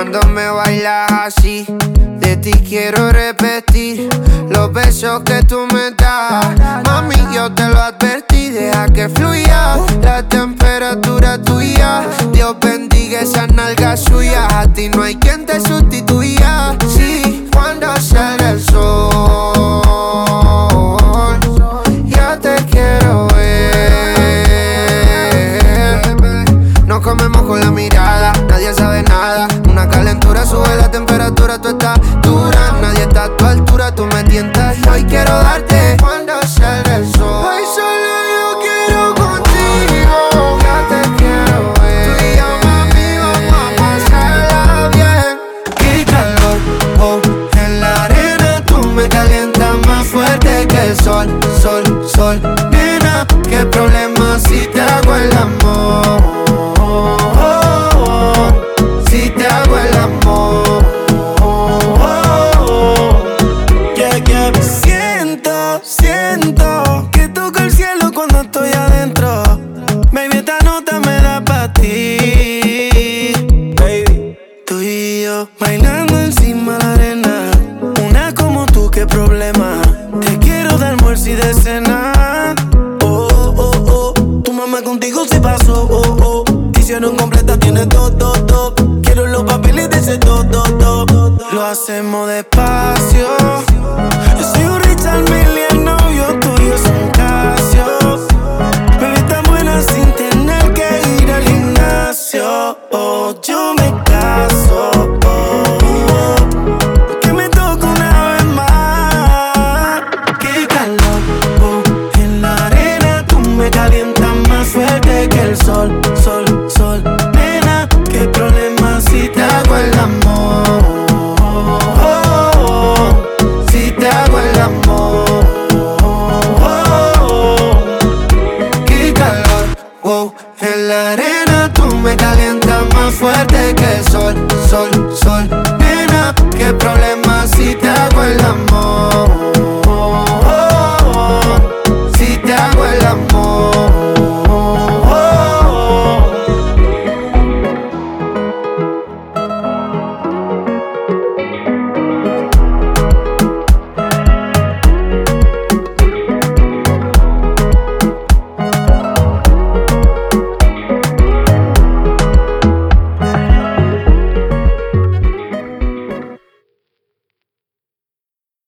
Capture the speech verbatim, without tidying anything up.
Cuando me bailas así, de ti quiero repetir los besos que tú me das. Mami, yo te lo advertí, deja que fluya la temperatura tuya. Dios bendiga esas nalgas suyas, a ti no hay quien te sustituya. Sí, cuando sale el sol, ya te quiero ver. Nos comemos con la mirada, nadie sabe nada. Una calentura sube la temperatura, tú estás dura. Nadie está a tu altura, tú me tientas y hoy quiero darte cuando sale el sol. Hoy solo yo quiero contigo, ya te quiero ver. Tú y yo, mami, vamos a pasarla bien. Qué calor, oh, en la arena tú me calientas más fuerte que el sol, sol, sol. Nena, qué problema si te hago el amor. Si te hago el amor, yeah, yeah. Siento, siento que toco el cielo cuando estoy adentro. Baby, esta nota me da pa' ti, baby. Tú y yo bailando encima de la arena. Una como tú, qué problema. Te quiero de almuerzo y de cena. Oh, oh, oh. Tu mamá contigo se pasó, oh, oh. Hicieron completa, tienes dos, dos, dos. Quiero los papeles de ese do, do, do. Lo hacemos despacio. Yo soy un Richard Mille, el novio tuyo es un Casio. Baby, tan buena sin tener que ir al gimnasio. Oh, yo me caso. Oh, oh. Que me toque una vez más. Qué calor, oh, en la arena tú me calientas más fuerte que el sol, sol, sol. Nena, qué problema si te hago el amor. Si te hago el amor. Qué calor, wow. En la arena tú me calientas más fuerte que el sol, sol, sol. Nena, qué problema si te hago el amor.